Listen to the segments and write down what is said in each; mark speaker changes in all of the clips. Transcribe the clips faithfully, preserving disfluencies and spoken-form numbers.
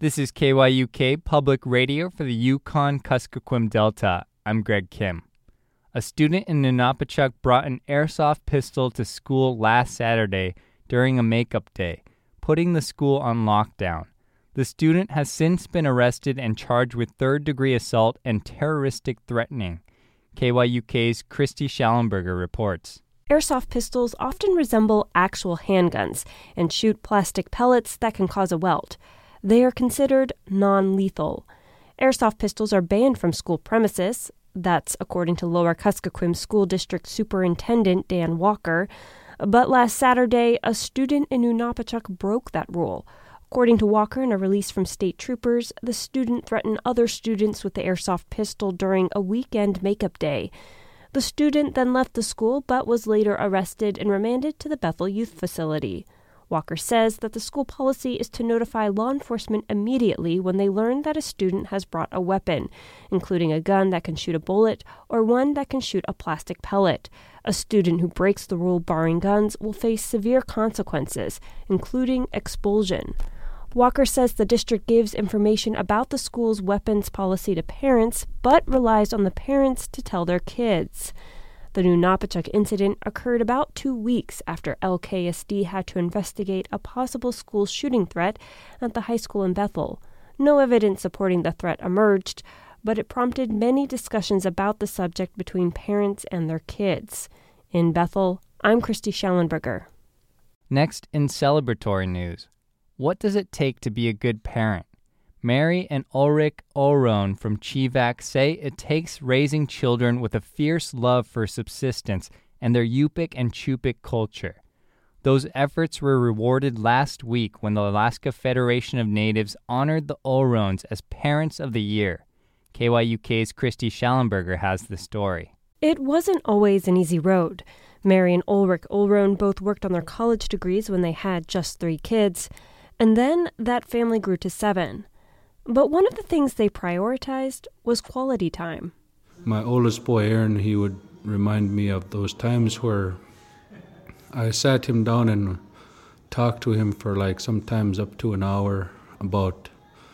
Speaker 1: This is K Y U K Public Radio for the Yukon-Kuskokwim Delta. I'm Greg Kim. A student in Nunapachuk brought an airsoft pistol to school last Saturday during a makeup day, putting the school on lockdown. The student has since been arrested and charged with third-degree assault and terroristic threatening. K Y U K's Christy Schallenberger reports.
Speaker 2: Airsoft pistols often resemble actual handguns and shoot plastic pellets that can cause a welt. They are considered non-lethal. Airsoft pistols are banned from school premises. That's according to Lower Kuskokwim School District Superintendent Dan Walker. But last Saturday, a student in Nunapachuk broke that rule. According to Walker, in a release from state troopers, the student threatened other students with the airsoft pistol during a weekend makeup day. The student then left the school but was later arrested and remanded to the Bethel Youth Facility. Walker says that the school policy is to notify law enforcement immediately when they learn that a student has brought a weapon, including a gun that can shoot a bullet or one that can shoot a plastic pellet. A student who breaks the rule barring guns will face severe consequences, including expulsion. Walker says the district gives information about the school's weapons policy to parents, but relies on the parents to tell their kids. The Nunapachuk incident occurred about two weeks after L K S D had to investigate a possible school shooting threat at the high school in Bethel. No evidence supporting the threat emerged, but it prompted many discussions about the subject between parents and their kids. In Bethel, I'm Christy Schallenberger.
Speaker 1: Next, in celebratory news, what does it take to be a good parent? Mary and Ulrich Olron from Chivak say it takes raising children with a fierce love for subsistence and their Yupik and Chupik culture. Those efforts were rewarded last week when the Alaska Federation of Natives honored the Olrons as Parents of the Year. K Y U K's Christy Schallenberger has the story.
Speaker 2: It wasn't always an easy road. Mary and Ulrich Olron both worked on their college degrees when they had just three kids, and then that family grew to seven. But one of the things they prioritized was quality time.
Speaker 3: My oldest boy, Aaron, he would remind me of those times where I sat him down and talked to him for like sometimes up to an hour about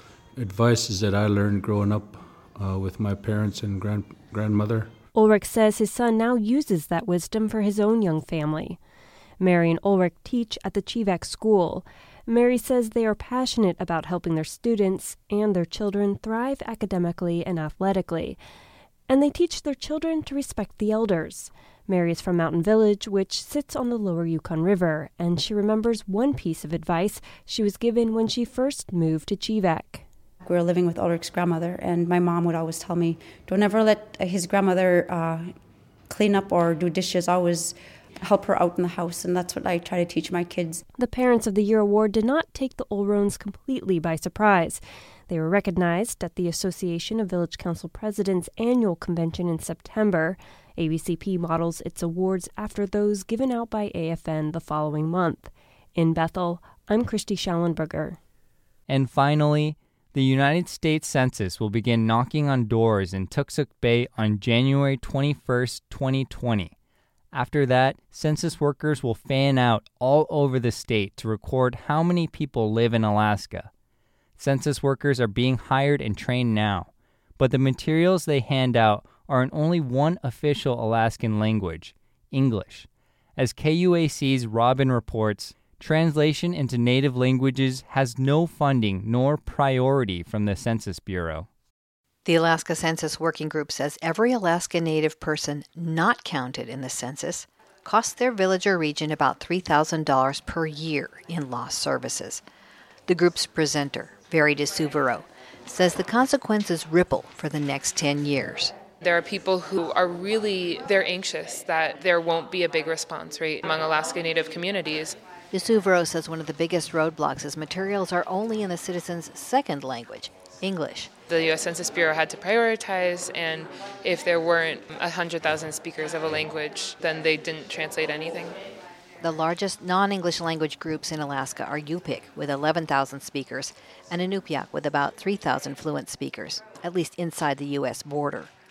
Speaker 3: advices that I learned growing up uh, with my parents and grand- grandmother.
Speaker 2: Ulrich says his son now uses that wisdom for his own young family. Mary and Ulrich teach at the Chivak school. Mary says they are passionate about helping their students and their children thrive academically and athletically. And they teach their children to respect the elders. Mary is from Mountain Village, which sits on the lower Yukon River, and she remembers one piece of advice she was given when she first moved to Chivak.
Speaker 4: We were living with Ulrich's grandmother, and my mom would always tell me, don't ever let his grandmother uh, clean up or do dishes. Always help her out in the house, and that's what I try to teach my kids.
Speaker 2: The Parents of the Year award did not take the Olrons completely by surprise. They were recognized at the Association of Village Council Presidents annual convention in September. A B C P models its awards after those given out by A F N the following month. In Bethel, I'm Christy Schallenberger.
Speaker 1: And finally, the United States Census will begin knocking on doors in Toksook Bay on January twenty-first, twenty twenty. After that, census workers will fan out all over the state to record how many people live in Alaska. Census workers are being hired and trained now, but the materials they hand out are in only one official Alaskan language, English. As K U A C's Robin reports, translation into native languages has no funding nor priority from the Census Bureau.
Speaker 5: The Alaska Census Working Group says every Alaska Native person not counted in the census costs their village or region about three thousand dollars per year in lost services. The group's presenter, Veri DeSuvero, says the consequences ripple for the next ten years.
Speaker 6: There are people who are really, they're anxious that there won't be a big response rate among Alaska Native communities.
Speaker 5: DeSuvero says one of the biggest roadblocks is materials are only in the citizens' second language, English.
Speaker 6: The U S Census Bureau had to prioritize, and if there weren't one hundred thousand speakers of a language, then they didn't translate anything.
Speaker 5: The largest non-English language groups in Alaska are Yupik, with eleven thousand speakers, and Inupiaq, with about three thousand fluent speakers, at least inside the U S border.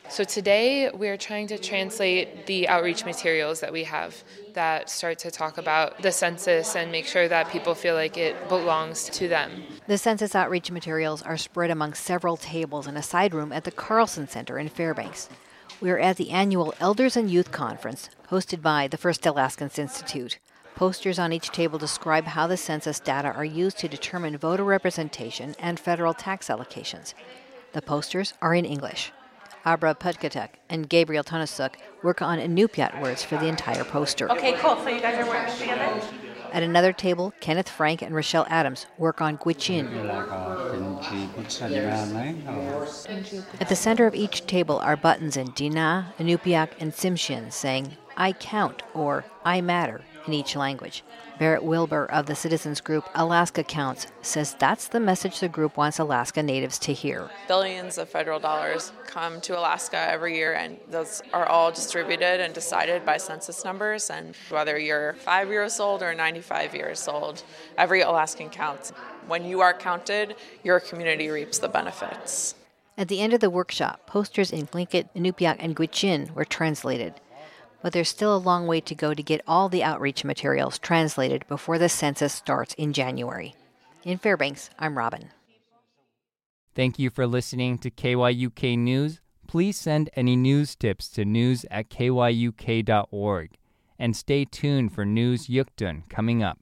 Speaker 6: So today we're trying to translate the outreach materials that we have that start to talk about the census and make sure that people feel like it belongs to them.
Speaker 5: The census outreach materials are spread among several tables in a side room at the Carlson Center in Fairbanks. We're at the annual Elders and Youth Conference hosted by the First Alaskans Institute. Posters on each table describe how the census data are used to determine voter representation and federal tax allocations. The posters are in English. Abra Putkatuk and Gabriel Tonasuk work on Inupiat words for the entire poster.
Speaker 7: Okay, cool. So you guys are working together?
Speaker 5: At another table, Kenneth Frank and Rochelle Adams work on Gwich'in. At the center of each table are buttons in Dina, Inupiaq, and Tsimshian saying, I count or I matter in each language. Barrett Wilbur of the citizens group Alaska Counts says that's the message the group wants Alaska Natives to hear.
Speaker 8: Billions of federal dollars come to Alaska every year, and those are all distributed and decided by census numbers. And whether you're five years old or ninety-five years old, every Alaskan counts. When you are counted, your community reaps the benefits.
Speaker 5: At the end of the workshop, posters in Tlingit, Inupiaq, and Gwich'in were translated. But there's still a long way to go to get all the outreach materials translated before the census starts in January. In Fairbanks, I'm Robin.
Speaker 1: Thank you for listening to K Y U K News. Please send any news tips to news at k y u k dot org. And stay tuned for News Yukdun coming up.